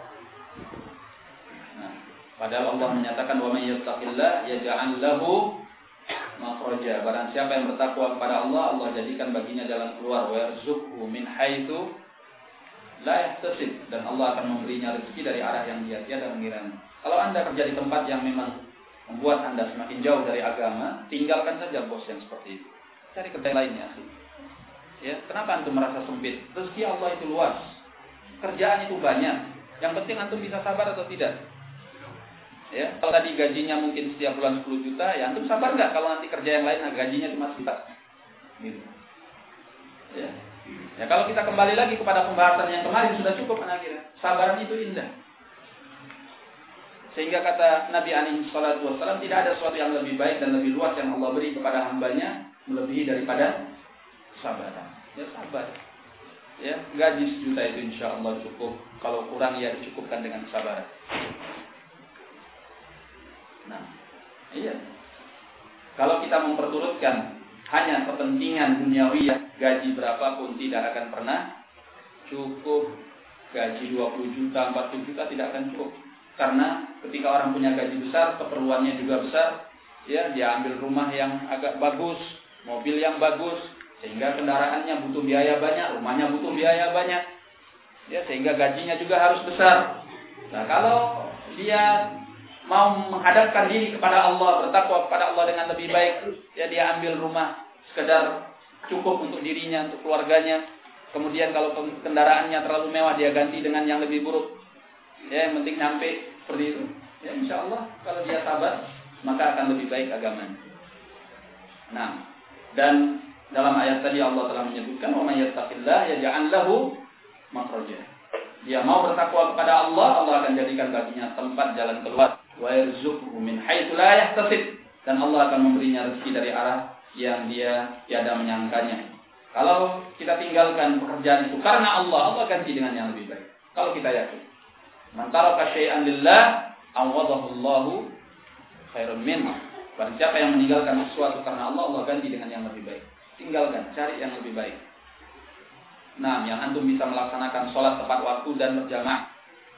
Nah, padahal Allah menyatakan wa may yattaqillah yaj'al lahu makhraja. Barang siapa yang bertakwa kepada Allah, Allah jadikan baginya jalan keluar. Wa yarzuqhu min haitsu la yahtasib, dan Allah akan memberinya rezeki dari arah yang dia tiada mengiranya. Kalau Anda kerja di tempat yang memang membuat Anda semakin jauh dari agama, tinggalkan saja bos yang seperti itu. Cari kerja lainnya sih. Ya, kenapa antum merasa sempit? Rezeki Allah itu luas. Kerjaan itu banyak. Yang penting antum bisa sabar atau tidak. Ya, kalau tadi gajinya mungkin setiap bulan sepuluh juta, ya antum sabar nggak kalau nanti kerja yang lain nah, gajinya cuma sejuta? Gitu. Ya. Ya, kalau kita kembali lagi kepada pembahasan yang kemarin sudah cukup anak-anak. Sabaran itu indah. Sehingga kata Nabi alaihi salatu wasallam, tidak ada sesuatu yang lebih baik dan lebih luas yang Allah beri kepada hambanya melebihi daripada kesabaran. Ya, sabar. Ya, gaji sejuta itu insya Allah cukup. Kalau kurang ya dicukupkan dengan kesabaran. Nah, iya. Kalau kita memperturutkan hanya kepentingan duniawi, gaji berapapun tidak akan pernah cukup. Gaji dua puluh juta, empat puluh juta tidak akan cukup. Karena ketika orang punya gaji besar, keperluannya juga besar. Ya, dia ambil rumah yang agak bagus, mobil yang bagus, sehingga kendaraannya butuh biaya banyak, rumahnya butuh biaya banyak. Ya, sehingga gajinya juga harus besar. Nah, kalau dia mau menghadapkan diri kepada Allah, bertakwa kepada Allah dengan lebih baik, ya dia ambil rumah sekedar cukup untuk dirinya, untuk keluarganya. Kemudian kalau kendaraannya terlalu mewah, dia ganti dengan yang lebih buruk. Ya, yang penting nyampe seperti itu. Ya, insya Allah kalau dia sabar, maka akan lebih baik agamanya. Nah, dan dalam ayat tadi Allah telah menyebutkan, "Wa may yattaqillah yaj'al lahu makhraja." Dia mau bertakwa kepada Allah, Allah akan jadikan baginya tempat jalan keluar. Wa yarzuqhu min haitsu la yahtasib, dan Allah akan memberinya rezeki dari arah yang dia tiada menyangkanya. Kalau kita tinggalkan pekerjaan itu karena Allah, Allah ganti dengan yang lebih baik. Kalau kita yakin, man taraka syai'an lillah awadahu Allahu khairun minhu. Barang siapa yang meninggalkan sesuatu karena Allah, Allah ganti dengan yang lebih baik. Tinggalkan, cari yang lebih baik. Nah, yang antum bisa melaksanakan sholat tepat waktu dan berjamaah.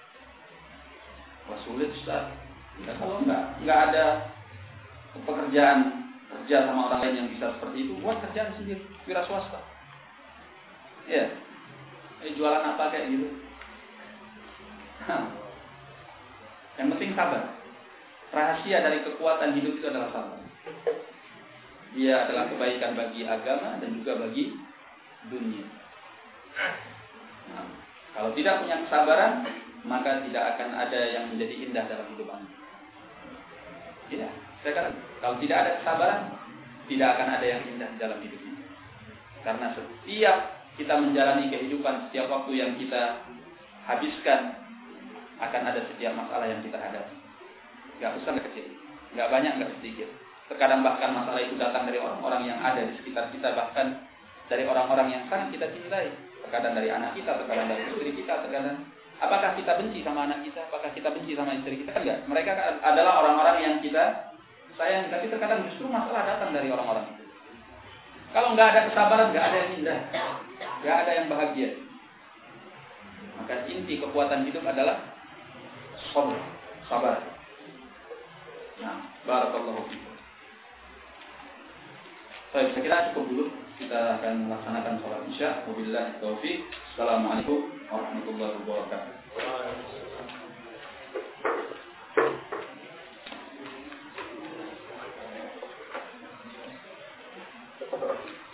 Wah, sulit Ustaz. Ya, kalau enggak, enggak ada pekerjaan kerja sama orang lain yang bisa seperti itu, buat kerjaan sendiri, wira swasta. Ya, eh, jualan apa kayak gitu. Hah. Yang penting sabar. Rahasia dari kekuatan hidup itu adalah sabar. Dia adalah kebaikan bagi agama dan juga bagi dunia. Nah, kalau tidak punya kesabaran, maka tidak akan ada yang menjadi indah dalam hidup Anda. Ya, saya katakan, kalau tidak ada kesabaran, tidak akan ada yang indah dalam hidup ini. Karena setiap kita menjalani kehidupan, setiap waktu yang kita habiskan, akan ada setiap masalah yang kita hadapi. Gak besar, gak kecil, gak banyak, gak sedikit. Terkadang bahkan masalah itu datang dari orang-orang yang ada di sekitar kita, bahkan dari orang-orang yang sangat kita cintai. Terkadang dari anak kita, terkadang dari istri kita, terkadang apakah kita benci sama anak kita, apakah kita benci sama istri kita? Enggak. Mereka adalah orang-orang yang kita sayang, tapi terkadang justru masalah datang dari orang-orang itu. Kalau nggak ada kesabaran, nggak ada yang indah, nggak ada yang bahagia. Maka inti kekuatan hidup adalah sabar, sabar. Nah, barakallahu fiikum. Baik, saya kira cukup dulu. Kita akan melaksanakan sholat isya. Wabillahi taufiq. Assalamualaikum warahmatullahi wabarakatuh.